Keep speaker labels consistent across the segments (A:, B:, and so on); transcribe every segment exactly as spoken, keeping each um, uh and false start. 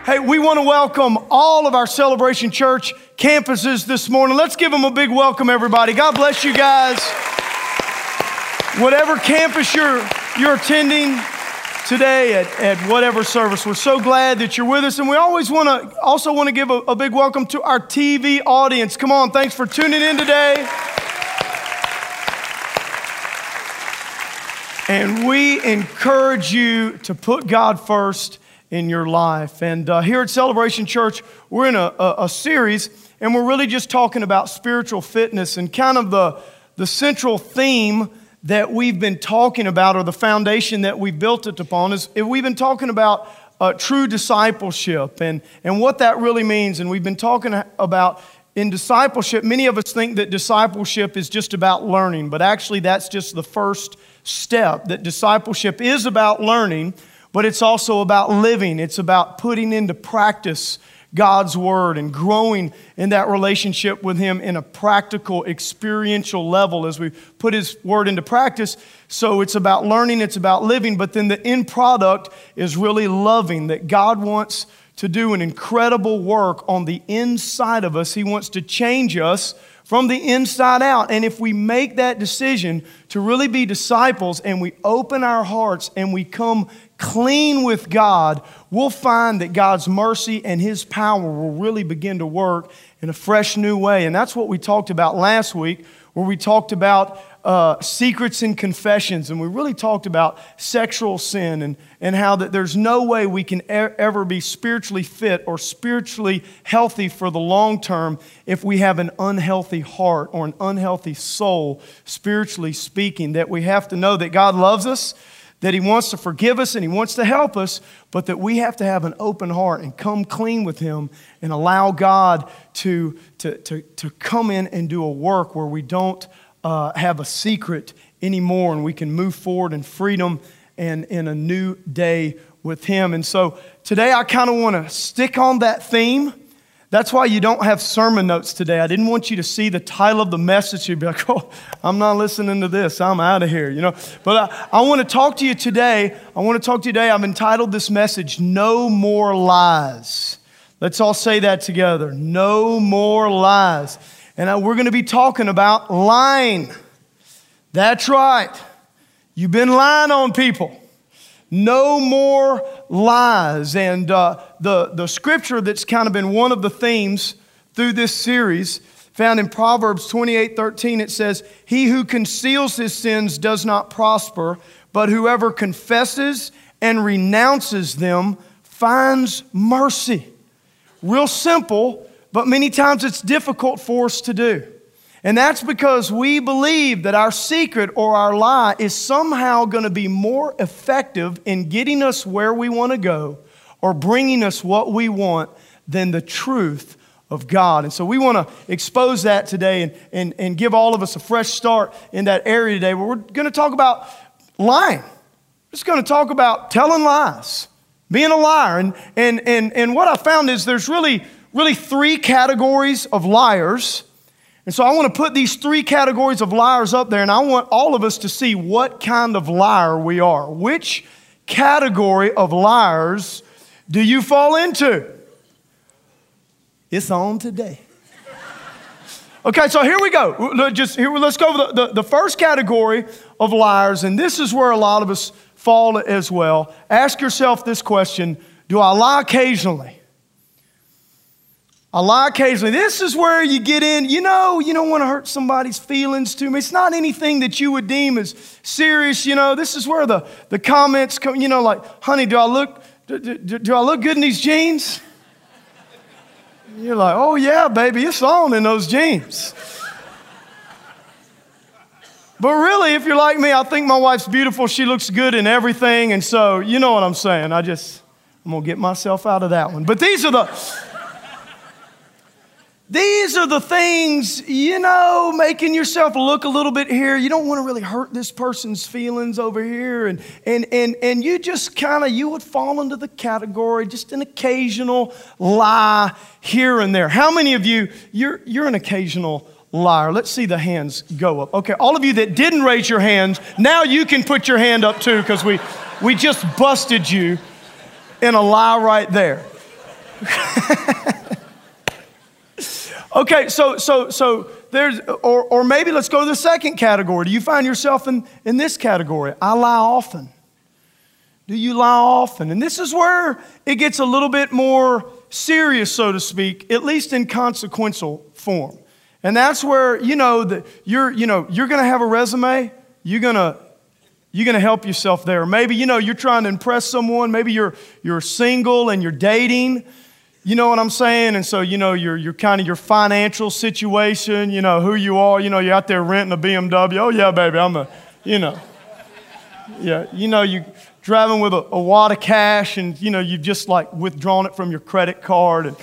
A: Hey, we want to welcome all of our Celebration Church campuses this morning. Let's give them a big welcome, everybody. God bless you guys. Whatever campus you're, you're attending today at, at whatever service, we're so glad that you're with us. And we always want to also want to give a, a big welcome to our T V audience. Come on, thanks for tuning in today. And we encourage you to put God first in your life. And uh, here at Celebration Church, we're in a, a, a series, and we're really just talking about spiritual fitness. And kind of the, the central theme that we've been talking about, or the foundation that we've built it upon, is we've been talking about uh, true discipleship and, and what that really means. And we've been talking about in discipleship, many of us think that discipleship is just about learning, but actually that's just the first step, that discipleship is about learning, but it's also about living. It's about putting into practice God's Word and growing in that relationship with Him in a practical, experiential level as we put His Word into practice. So it's about learning, it's about living, but then the end product is really loving, that God wants to do an incredible work on the inside of us. He wants to change us from the inside out. And if we make that decision to really be disciples and we open our hearts and we come clean with God, we'll find that God's mercy and His power will really begin to work in a fresh new way. And that's what we talked about last week, where we talked about uh, secrets and confessions. And we really talked about sexual sin and, and how that there's no way we can e- ever be spiritually fit or spiritually healthy for the long term if we have an unhealthy heart or an unhealthy soul, spiritually speaking. That we have to know that God loves us, that He wants to forgive us and He wants to help us, but that we have to have an open heart and come clean with Him and allow God to, to, to, to come in and do a work where we don't uh, have a secret anymore, and we can move forward in freedom and in a new day with Him. And so today I kind of want to stick on that theme. That's why you don't have sermon notes today. I didn't want you to see the title of the message. You'd be like, oh, I'm not listening to this. I'm out of here, you know. But I, I want to talk to you today. I want to talk to you today. I've entitled this message, No More Lies. Let's all say that together. No more lies. And I, we're going to be talking about lying. That's right. You've been lying on people. No more lies. And uh, the, the scripture that's kind of been one of the themes through this series, found in Proverbs twenty-eight thirteen, it says, "He who conceals his sins does not prosper, but whoever confesses and renounces them finds mercy." Real simple, but many times it's difficult for us to do. And that's because we believe that our secret or our lie is somehow going to be more effective in getting us where we want to go or bringing us what we want than the truth of God. And so we want to expose that today and, and, and give all of us a fresh start in that area today, where we're going to talk about lying. We're just going to talk about telling lies, being a liar. And, and, and, and what I found is there's really, really three categories of liars. And so I want to put these three categories of liars up there, and I want all of us to see what kind of liar we are. Which category of liars do you fall into? It's on today. Okay, so here we go. Just here, let's go over the, the, the first category of liars, and this is where a lot of us fall as well. Ask yourself this question: do I lie occasionally? I lie occasionally. This is where you get in, you know, you don't want to hurt somebody's feelings too much. It's not anything that you would deem as serious, you know. This is where the, the comments come, you know, like, honey, do I look, do, do, do I look good in these jeans? You're like, oh yeah, baby, it's on in those jeans. But really, if you're like me, I think my wife's beautiful. She looks good in everything. And so, you know what I'm saying. I just, I'm going to get myself out of that one. But these are the... These are the things, you know, making yourself look a little bit here. You don't want to really hurt this person's feelings over here. And and and, and you just kind of, you would fall into the category, just an occasional lie here and there. How many of you, you're, you're an occasional liar? Let's see the hands go up. Okay, all of you that didn't raise your hands, now you can put your hand up too, because we, we just busted you in a lie right there. Okay, so so so there's, or or maybe let's go to the second category. Do you find yourself in, in this category? I lie often. Do you lie often? And this is where it gets a little bit more serious, so to speak, at least in consequential form. And that's where, you know, that you're, you know, you're gonna have a resume, you're gonna you're gonna help yourself there. Maybe, you know, you're trying to impress someone, maybe you're you're single and you're dating. You know what I'm saying? And so, you know, you're, you're kind of your financial situation, you know, who you are, you know, you're out there renting a B M W. Oh, yeah, baby, I'm a, you know. Yeah, you know, you driving with a, a wad of cash and, you know, you've just like withdrawn it from your credit card. And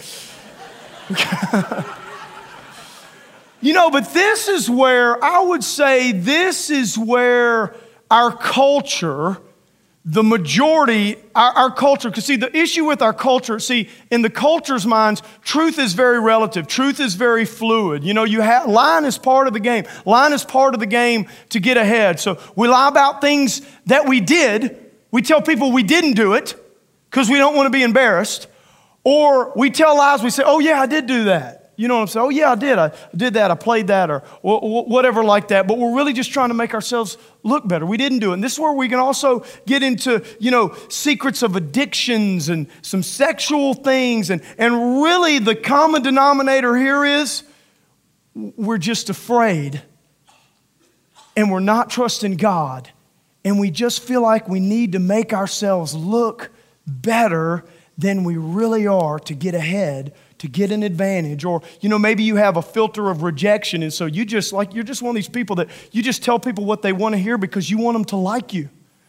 A: you know, but this is where, I would say this is where our culture, the majority, our, our culture, because see, the issue with our culture, see, in the culture's minds, truth is very relative. Truth is very fluid. You know, you have, lying is part of the game. Lying is part of the game to get ahead. So we lie about things that we did. We tell people we didn't do it because we don't want to be embarrassed. Or we tell lies, we say, oh yeah, I did do that. You know what I'm saying? Oh yeah, I did. I did that. I played that or whatever like that. But we're really just trying to make ourselves look better. We didn't do it. And this is where we can also get into, you know, secrets of addictions and some sexual things. And, and really the common denominator here is we're just afraid and we're not trusting God. And we just feel like we need to make ourselves look better than we really are to get ahead, to get an advantage. Or, you know, maybe you have a filter of rejection, and so you just, like, you're just one of these people that you just tell people what they want to hear because you want them to like you.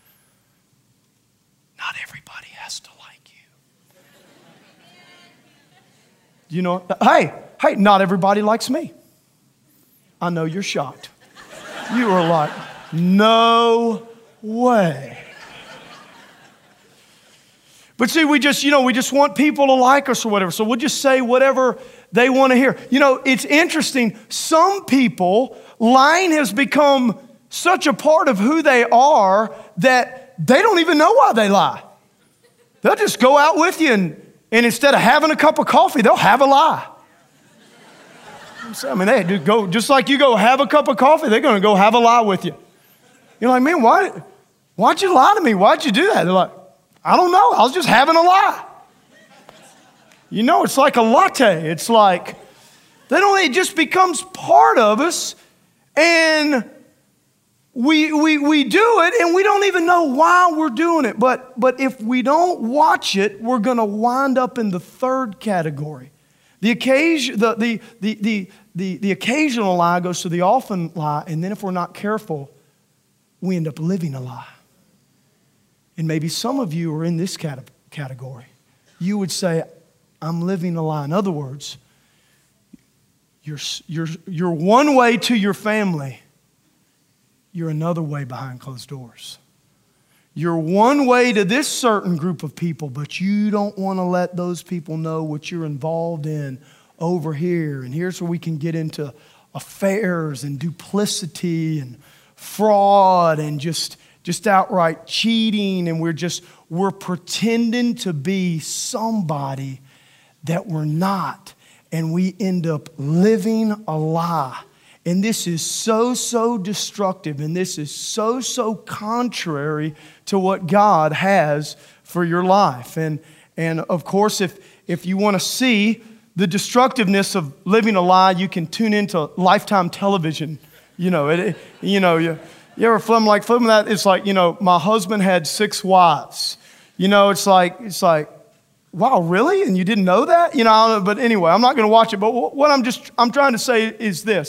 A: Not everybody has to like you. You know, hey, hey, not everybody likes me. I know you're shocked. You are like, no way. But see, we just, you know, we just want people to like us or whatever. So we'll just say whatever they want to hear. You know, it's interesting. Some people, lying has become such a part of who they are that they don't even know why they lie. They'll just go out with you and, and instead of having a cup of coffee, they'll have a lie. I mean, they do go, just like you go have a cup of coffee, they're going to go have a lie with you. You're like, man, why, why'd you lie to me? Why'd you do that? They're like, I don't know. I was just having a lie. You know, it's like a latte. It's like, they don't, it just becomes part of us. And we, we, we do it and we don't even know why we're doing it. But, but if we don't watch it, we're going to wind up in the third category. The, occasion, the, the, the, the, the, the occasional lie goes to the often lie. And then if we're not careful, we end up living a lie. And maybe some of you are in this category. You would say, I'm living a lie. In other words, you're, you're, you're one way to your family. You're another way behind closed doors. You're one way to this certain group of people, but you don't want to let those people know what you're involved in over here. And here's where we can get into affairs and duplicity and fraud and just... just outright cheating, and we're just, we're pretending to be somebody that we're not, and we end up living a lie. And this is so, so destructive, and this is so, so contrary to what God has for your life. And, and of course, if, if you want to see the destructiveness of living a lie, you can tune into Lifetime television. You know, it, you know, you... You ever film like film that? It's like, you know, my husband had six wives. You know, it's like, it's like, wow, really? And you didn't know that? You know, I don't know, but anyway, I'm not going to watch it. But what I'm just, I'm trying to say is this.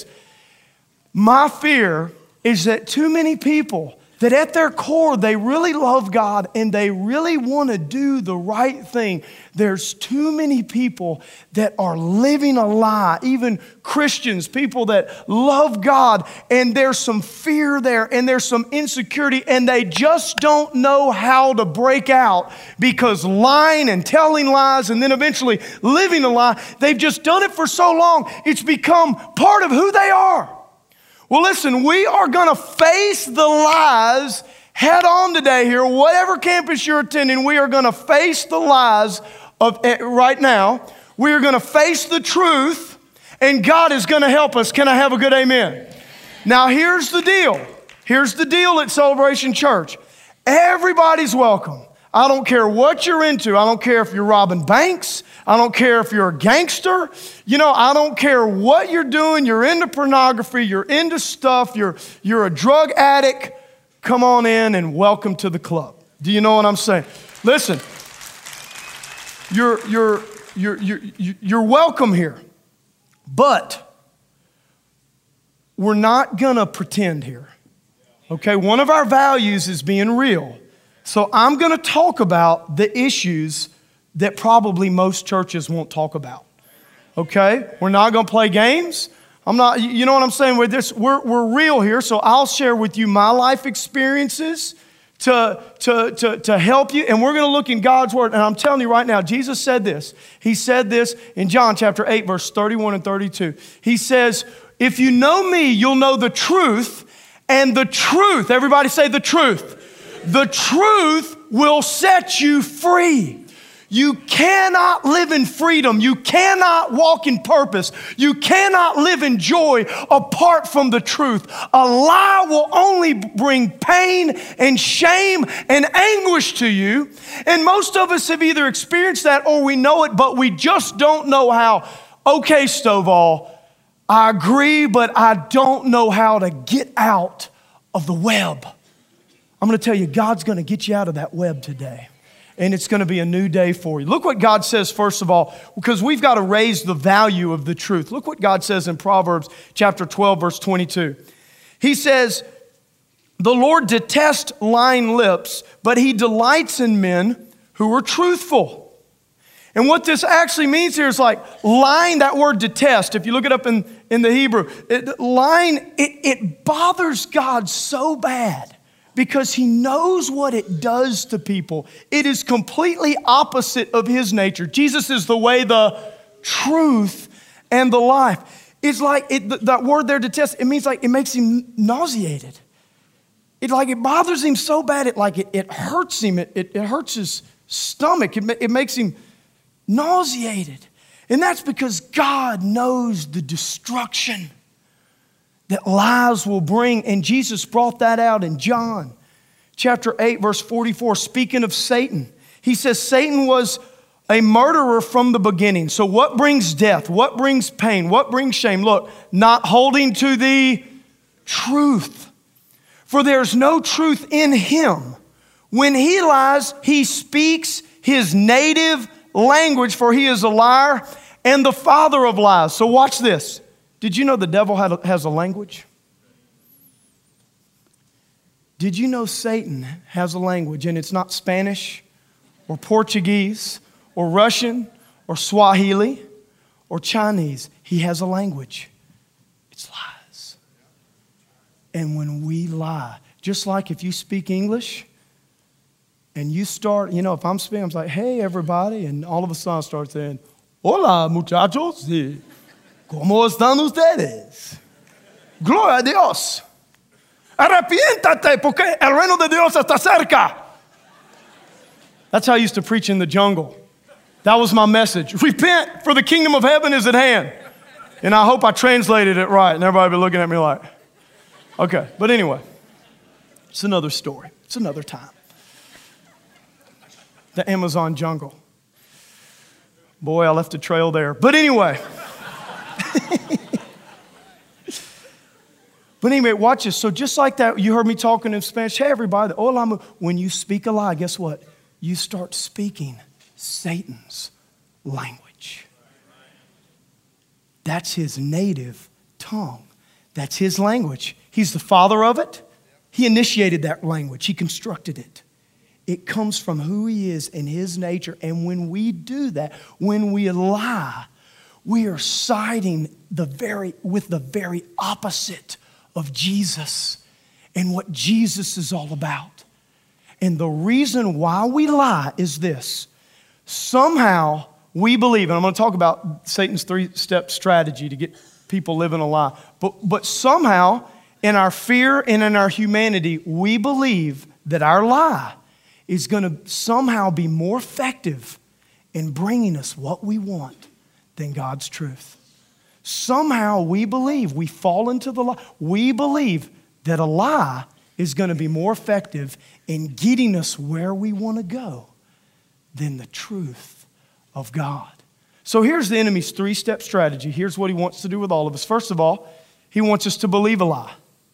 A: My fear is that too many people, that at their core, they really love God and they really want to do the right thing. There's too many people that are living a lie, even Christians, people that love God, and there's some fear there and there's some insecurity, and they just don't know how to break out because lying and telling lies and then eventually living a lie, they've just done it for so long, it's become part of who they are. Well, listen, we are going to face the lies head on today here. Whatever campus you're attending, we are going to face the lies of uh, right now. We are going to face the truth, and God is going to help us. Can I have a good amen? Now, here's the deal. Here's the deal at Celebration Church. Everybody's welcome. I don't care what you're into. I don't care if you're robbing banks. I don't care if you're a gangster. You know, I don't care what you're doing. You're into pornography. You're into stuff. You're, you're a drug addict. Come on in and welcome to the club. Do you know what I'm saying? Listen, you're, you're, you're, you're, you're welcome here. But we're not going to pretend here. Okay, one of our values is being real. So I'm going to talk about the issues that probably most churches won't talk about. Okay, we're not going to play games. I'm not, you know what I'm saying? With this, we're, we're real here. So I'll share with you my life experiences to, to, to, to help you. And we're going to look in God's word. And I'm telling you right now, Jesus said this. He said this in John chapter eight, verse thirty-one and thirty-two. He says, if you know me, you'll know the truth. And the truth, everybody say the truth. The truth will set you free. You cannot live in freedom. You cannot walk in purpose. You cannot live in joy apart from the truth. A lie will only bring pain and shame and anguish to you. And most of us have either experienced that or we know it, but we just don't know how. Okay, Stovall, I agree, but I don't know how to get out of the web. I'm going to tell you, God's going to get you out of that web today. And it's going to be a new day for you. Look what God says, first of all, because we've got to raise the value of the truth. Look what God says in Proverbs chapter twelve, verse twenty-two. He says, the Lord detests lying lips, but he delights in men who are truthful. And what this actually means here is like lying, that word detest, if you look it up in, in the Hebrew, it, lying, it, it bothers God so bad because he knows what it does to people. It is completely opposite of his nature. Jesus is the way, the truth, and the life. It's like, it, that word there, detest, it means like it makes him nauseated. It like it bothers him so bad, it like it, it hurts him, it, it, it hurts his stomach, it, it makes him nauseated. And that's because God knows the destruction that lies will bring. And Jesus brought that out in John chapter eight, verse forty-four, speaking of Satan. He says Satan was a murderer from the beginning. So what brings death? What brings pain? What brings shame? Look, not holding to the truth. For there's no truth in him. When he lies, he speaks his native language, for he is a liar and the father of lies. So watch this. Did you know the devil had a, has a language? Did you know Satan has a language, and it's not Spanish or Portuguese or Russian or Swahili or Chinese? He has a language. It's lies. And when we lie, just like if you speak English, and you start, you know, if I'm speaking, I'm like, hey, everybody. And all of a sudden I start saying, hola, muchachos. ¿Cómo están ustedes? Gloria a Dios. Arrepiéntate porque el reino de Dios está cerca. That's how I used to preach in the jungle. That was my message. Repent, for the kingdom of heaven is at hand. And I hope I translated it right. And everybody be looking at me like, okay. But anyway, it's another story. It's another time. The Amazon jungle. Boy, I left a trail there. But anyway. But anyway, watch this. So just like that, you heard me talking in Spanish. Hey, everybody. Hola. When you speak a lie, guess what? You start speaking Satan's language. That's his native tongue. That's his language. He's the father of it. He initiated that language. He constructed it. It comes from who he is and his nature. And when we do that, when we lie, we are siding the very, with the very opposite of Jesus and what Jesus is all about. And the reason why we lie is this. Somehow we believe, and I'm going to talk about Satan's three-step strategy to get people living a lie. But, but somehow in our fear and in our humanity, we believe that our lie is going to somehow be more effective in bringing us what we want than God's truth. Somehow we believe, we fall into the lie. We believe that a lie is going to be more effective in getting us where we want to go than the truth of God. So here's the enemy's three-step strategy. Here's what he wants to do with all of us. First of all, he wants us to believe a lie.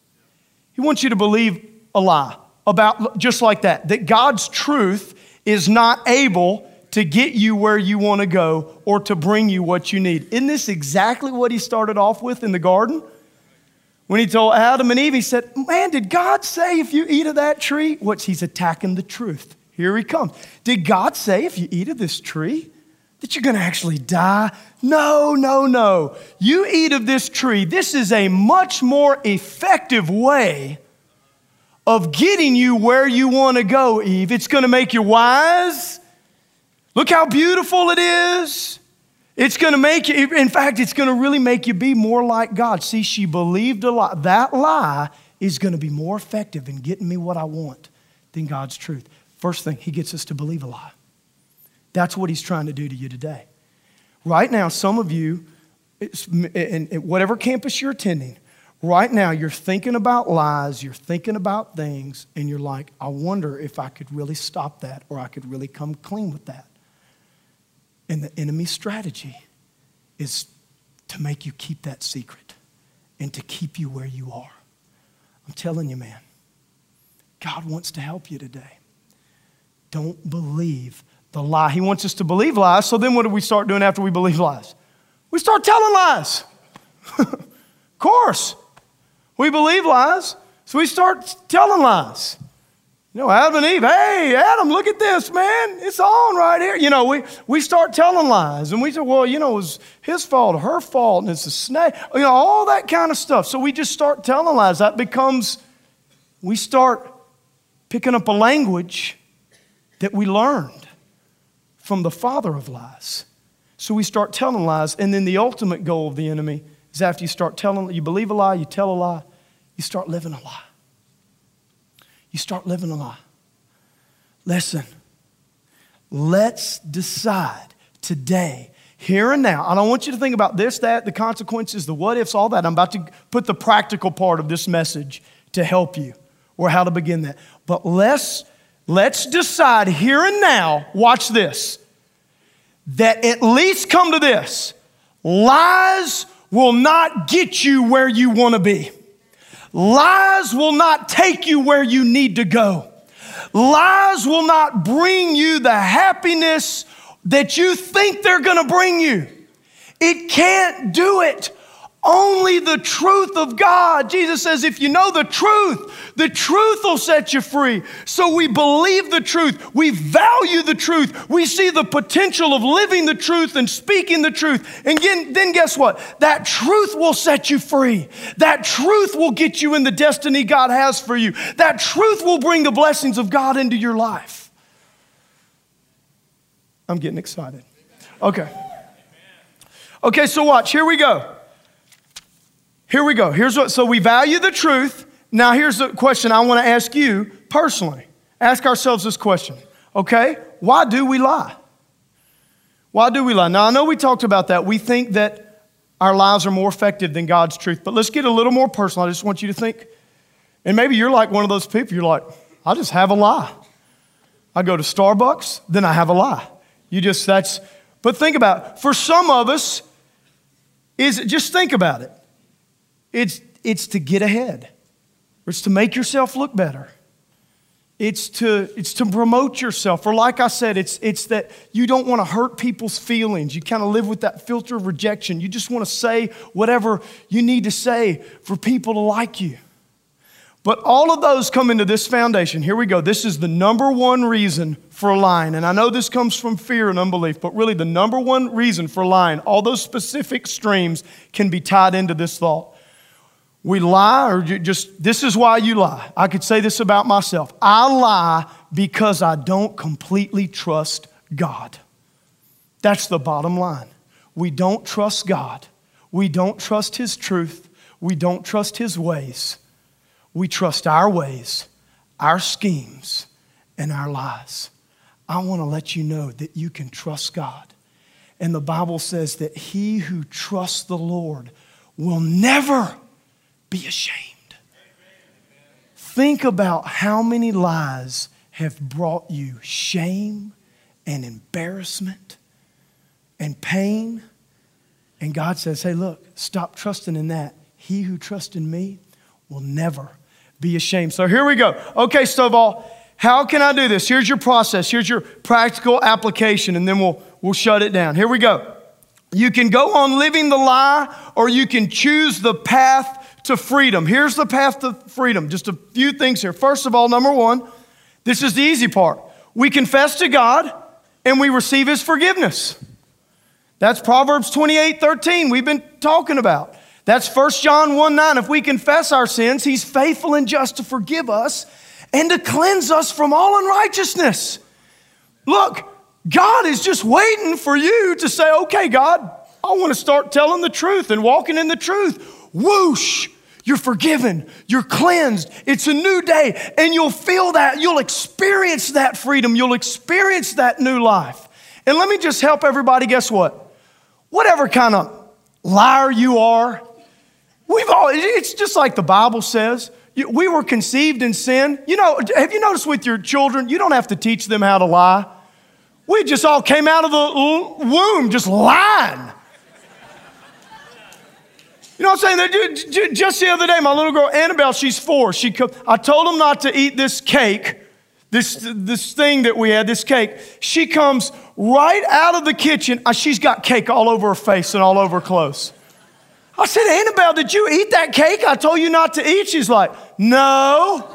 A: He wants you to believe a lie about just like that, that God's truth is not able to get you where you want to go or to bring you what you need. Isn't this exactly what he started off with in the garden? When he told Adam and Eve, he said, man, did God say if you eat of that tree? What's he's attacking the truth. Here he comes. Did God say if you eat of this tree that you're going to actually die? No, no, no. You eat of this tree. This is a much more effective way of getting you where you want to go, Eve. It's going to make you wise. Look how beautiful it is. It's going to make you, in fact, it's going to really make you be more like God. See, she believed a lie. That lie is going to be more effective in getting me what I want than God's truth. First thing, he gets us to believe a lie. That's what he's trying to do to you today. Right now, some of you, in whatever campus you're attending, right now you're thinking about lies, you're thinking about things, and you're like, I wonder if I could really stop that or I could really come clean with that. And the enemy's strategy is to make you keep that secret and to keep you where you are. I'm telling you, man, God wants to help you today. Don't believe the lie. He wants us to believe lies, so then what do we start doing after we believe lies? We start telling lies. Of course. We believe lies, so we start telling lies. You know, Adam and Eve, hey, Adam, look at this, man. It's on right here. You know, we, we start telling lies. And we say, well, you know, it was his fault, her fault, and it's a snake. You know, all that kind of stuff. So we just start telling lies. That becomes, we start picking up a language that we learned from the father of lies. So we start telling lies. And then the ultimate goal of the enemy is after you start telling, you believe a lie, you tell a lie, you start living a lie. You start living a lie. Listen, let's decide today, here and now. I don't want you to think about this, that, the consequences, the what ifs, all that. I'm about to put the practical part of this message to help you or how to begin that. But let's, let's decide here and now, watch this, that at least come to this. Lies will not get you where you want to be. Lies will not take you where you need to go. Lies will not bring you the happiness that you think they're going to bring you. It can't do it. Only the truth of God. Jesus says, if you know the truth, the truth will set you free. So we believe the truth. We value the truth. We see the potential of living the truth and speaking the truth. And again, then guess what? That truth will set you free. That truth will get you in the destiny God has for you. That truth will bring the blessings of God into your life. I'm getting excited. Okay. Okay, so watch. Here we go. Here we go. Here's what, so we value the truth. Now here's the question I want to ask you personally. Ask ourselves this question, okay? Why do we lie? Why do we lie? Now I know we talked about that. We think that our lies are more effective than God's truth, but let's get a little more personal. I just want you to think, and maybe you're like one of those people, you're like, I just have a lie. I go to Starbucks, then I have a lie. You just, that's, but think about it. For some of us, is just think about it. It's, it's to get ahead. Or it's to make yourself look better. It's to, it's to promote yourself. Or like I said, it's, it's that you don't want to hurt people's feelings. You kind of live with that filter of rejection. You just want to say whatever you need to say for people to like you. But all of those come into this foundation. Here we go. This is the number one reason for lying. And I know this comes from fear and unbelief, but really the number one reason for lying, all those specific streams can be tied into this thought. We lie, or just, this is why you lie. I could say this about myself. I lie because I don't completely trust God. That's the bottom line. We don't trust God. We don't trust His truth. We don't trust His ways. We trust our ways, our schemes, and our lies. I want to let you know that you can trust God. And the Bible says that he who trusts the Lord will never be ashamed. Think about how many lies have brought you shame and embarrassment and pain. And God says, hey, look, stop trusting in that. He who trusts in me will never be ashamed. So here we go. Okay, Stovall, how can I do this? Here's your process. Here's your practical application, and then we'll, we'll shut it down. Here we go. You can go on living the lie, or you can choose the path to freedom. Here's the path to freedom. Just a few things here. First of all, number one, this is the easy part. We confess to God and we receive his forgiveness. That's Proverbs twenty-eight thirteen we've been talking about. That's First John one nine. If we confess our sins, he's faithful and just to forgive us and to cleanse us from all unrighteousness. Look, God is just waiting for you to say, okay, God, I want to start telling the truth and walking in the truth. Whoosh, you're forgiven, you're cleansed, it's a new day, and you'll feel that, you'll experience that freedom, you'll experience that new life. And let me just help everybody, guess what? Whatever kind of liar you are, we've all, it's just like the Bible says, we were conceived in sin. You know, have you noticed with your children, you don't have to teach them how to lie. We just all came out of the womb just lying. You know what I'm saying? Just the other day, my little girl, Annabelle, she's four. She, I told them not to eat this cake, this, this thing that we had, this cake. She comes right out of the kitchen. She's got cake all over her face and all over her clothes. I said, Annabelle, did you eat that cake I told you not to eat? She's like, no.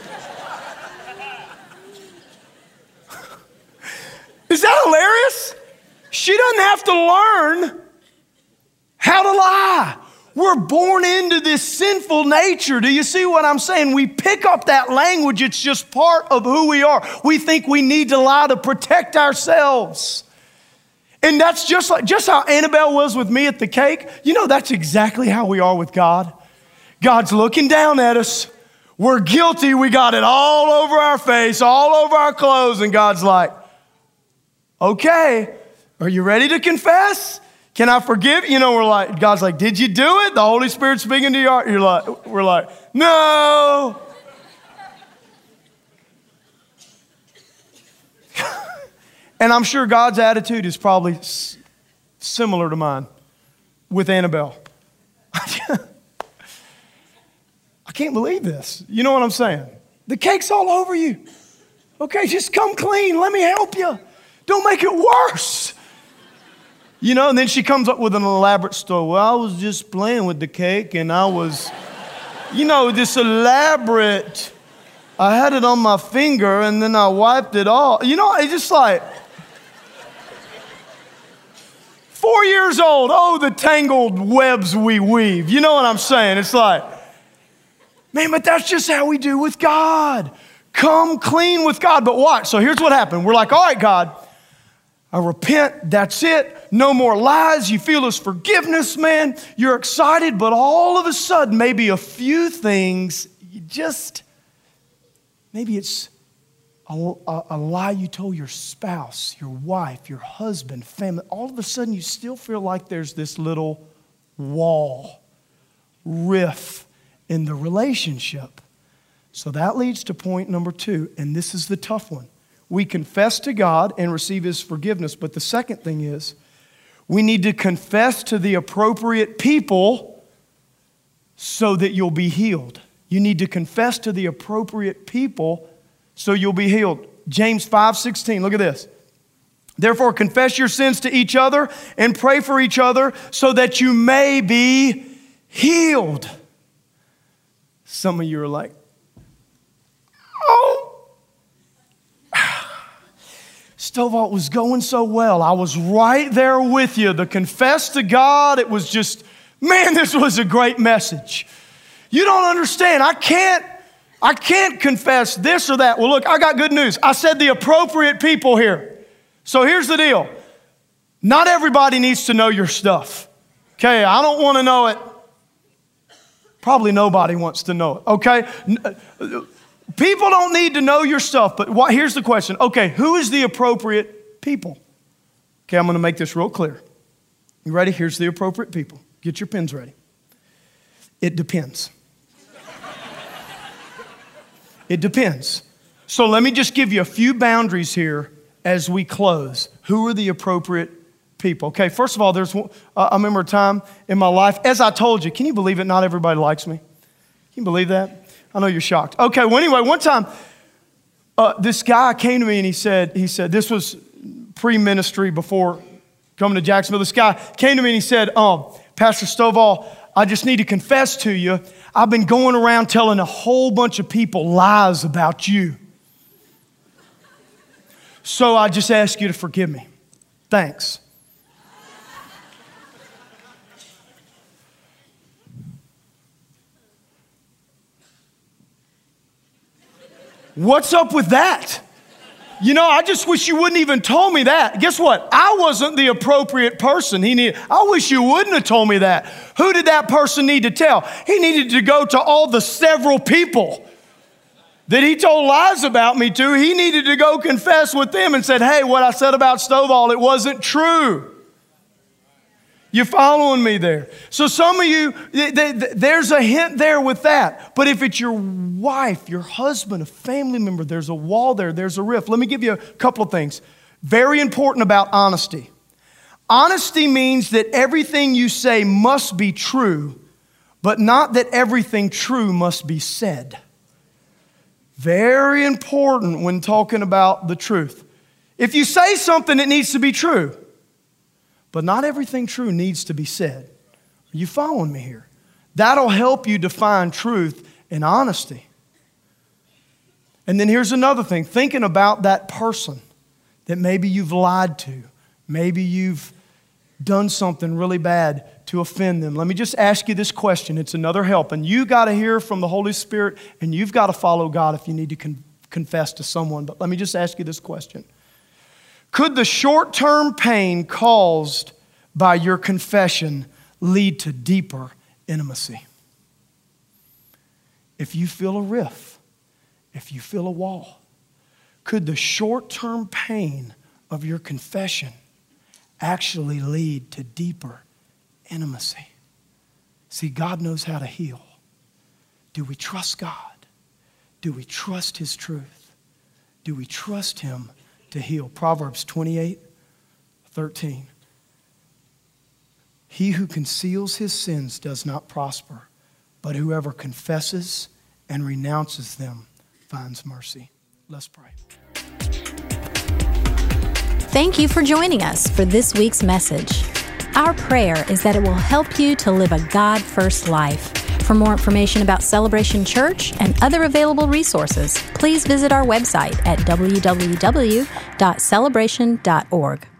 A: Is that hilarious? She doesn't have to learn how to lie. We're born into this sinful nature. Do you see what I'm saying? We pick up that language. It's just part of who we are. We think we need to lie to protect ourselves. And that's just like just how Annabelle was with me at the cake. You know, that's exactly how we are with God. God's looking down at us. We're guilty. We got it all over our face, all over our clothes. And God's like, okay, are you ready to confess? Can I forgive? You know, we're like, God's like, did you do it? The Holy Spirit's speaking to your heart. You're like, we're like, no. And I'm sure God's attitude is probably s- similar to mine with Annabelle. I can't believe this. You know what I'm saying? The cake's all over you. Okay, just come clean. Let me help you. Don't make it worse. You know, and then she comes up with an elaborate story. Well, I was just playing with the cake and I was, you know, this elaborate, I had it on my finger and then I wiped it off. You know, it's just like, four years old, oh, the tangled webs we weave. You know what I'm saying? It's like, man, but that's just how we do with God. Come clean with God. But watch, so here's what happened. We're like, all right, God, I repent, that's it. No more lies. You feel his forgiveness, man. You're excited, but all of a sudden, maybe a few things, you just, maybe it's a, a, a lie you told your spouse, your wife, your husband, family. All of a sudden, you still feel like there's this little wall, rift in the relationship. So that leads to point number two, and this is the tough one. We confess to God and receive his forgiveness. But the second thing is, we need to confess to the appropriate people so that you'll be healed. You need to confess to the appropriate people so you'll be healed. James five sixteen, look at this. Therefore, confess your sins to each other and pray for each other so that you may be healed. Some of you are like, oh. Stovall was going so well. I was right there with you. The confess to God, it was just, man, this was a great message. You don't understand. I can't, I can't confess this or that. Well, look, I got good news. I said the appropriate people here. So here's the deal. Not everybody needs to know your stuff. Okay, I don't want to know it. Probably nobody wants to know it, okay? People don't need to know your stuff, but what, here's the question. Okay, who is the appropriate people? Okay, I'm going to make this real clear. You ready? Here's the appropriate people. Get your pens ready. It depends. It depends. So let me just give you a few boundaries here as we close. Who are the appropriate people? Okay, first of all, there's uh, I remember a time in my life, as I told you, can you believe it? Not everybody likes me. Can you believe that? I know you're shocked. Okay, well anyway, one time, uh, this guy came to me and he said, he said, this was pre-ministry before coming to Jacksonville. This guy came to me and he said, oh, Pastor Stovall, I just need to confess to you, I've been going around telling a whole bunch of people lies about you. So I just ask you to forgive me. Thanks. What's up with that? You know, I just wish you wouldn't even told me that. Guess what? I wasn't the appropriate person. He needed, I wish you wouldn't have told me that. Who did that person need to tell? He needed to go to all the several people that he told lies about me to. He needed to go confess with them and said, hey, what I said about Stovall, it wasn't true. You following me there? So some of you, th- th- there's a hint there with that. But if it's your wife, your husband, a family member, there's a wall there, there's a rift. Let me give you a couple of things. Very important about honesty. Honesty means that everything you say must be true, but not that everything true must be said. Very important when talking about the truth. If you say something, it needs to be true. But not everything true needs to be said. Are you following me here? That'll help you define truth and honesty. And then here's another thing. Thinking about that person that maybe you've lied to. Maybe you've done something really bad to offend them. Let me just ask you this question. It's another help. And you got to hear from the Holy Spirit, and you've got to follow God if you need to con- confess to someone. But let me just ask you this question. Could the short-term pain caused by your confession lead to deeper intimacy? If you feel a rift, if you feel a wall, could the short-term pain of your confession actually lead to deeper intimacy? See, God knows how to heal. Do we trust God? Do we trust His truth? Do we trust Him to heal? Proverbs twenty-eight thirteen. He who conceals his sins does not prosper, but whoever confesses and renounces them finds mercy. Let's pray.
B: Thank you for joining us for this week's message. Our prayer is that it will help you to live a God-first life. For more information about Celebration Church and other available resources, please visit our website at w w w dot celebration dot org.